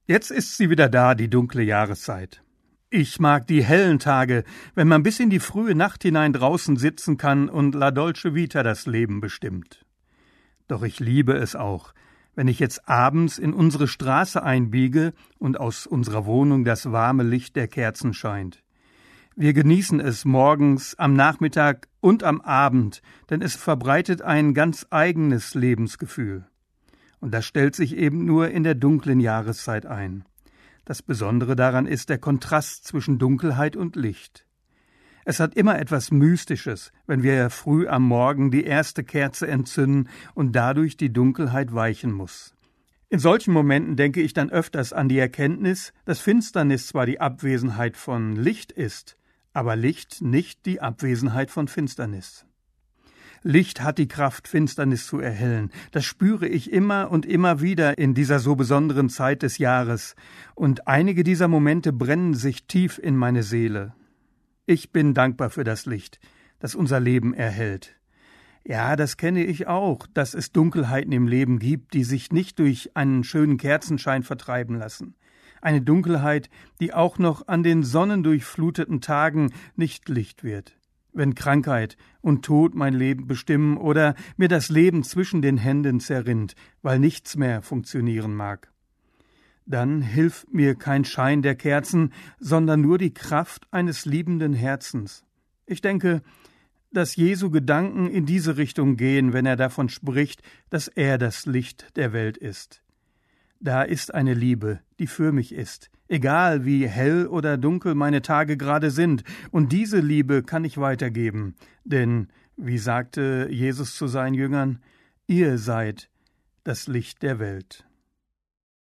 Jetzt ist sie wieder da, die dunkle Jahreszeit. Ich mag die hellen Tage, wenn man bis in die frühe Nacht hinein draußen sitzen kann und La Dolce Vita das Leben bestimmt. Doch ich liebe es auch, wenn ich jetzt abends in unsere Straße einbiege und aus unserer Wohnung das warme Licht der Kerzen scheint. Wir genießen es morgens, am Nachmittag und am Abend, denn es verbreitet ein ganz eigenes Lebensgefühl. Und das stellt sich eben nur in der dunklen Jahreszeit ein. Das Besondere daran ist der Kontrast zwischen Dunkelheit und Licht. Es hat immer etwas Mystisches, wenn wir früh am Morgen die erste Kerze entzünden und dadurch die Dunkelheit weichen muss. In solchen Momenten denke ich dann öfters an die Erkenntnis, dass Finsternis zwar die Abwesenheit von Licht ist, aber Licht nicht die Abwesenheit von Finsternis. Licht hat die Kraft, Finsternis zu erhellen. Das spüre ich immer und immer wieder in dieser so besonderen Zeit des Jahres. Und einige dieser Momente brennen sich tief in meine Seele. Ich bin dankbar für das Licht, das unser Leben erhält. Ja, das kenne ich auch, dass es Dunkelheiten im Leben gibt, die sich nicht durch einen schönen Kerzenschein vertreiben lassen. Eine Dunkelheit, die auch noch an den sonnendurchfluteten Tagen nicht Licht wird. Wenn Krankheit und Tod mein Leben bestimmen oder mir das Leben zwischen den Händen zerrinnt, weil nichts mehr funktionieren mag. Dann hilft mir kein Schein der Kerzen, sondern nur die Kraft eines liebenden Herzens. Ich denke, dass Jesu Gedanken in diese Richtung gehen, wenn er davon spricht, dass er das Licht der Welt ist. Da ist eine Liebe, die für mich ist, egal wie hell oder dunkel meine Tage gerade sind, und diese Liebe kann ich weitergeben, denn, wie sagte Jesus zu seinen Jüngern, ihr seid das Licht der Welt.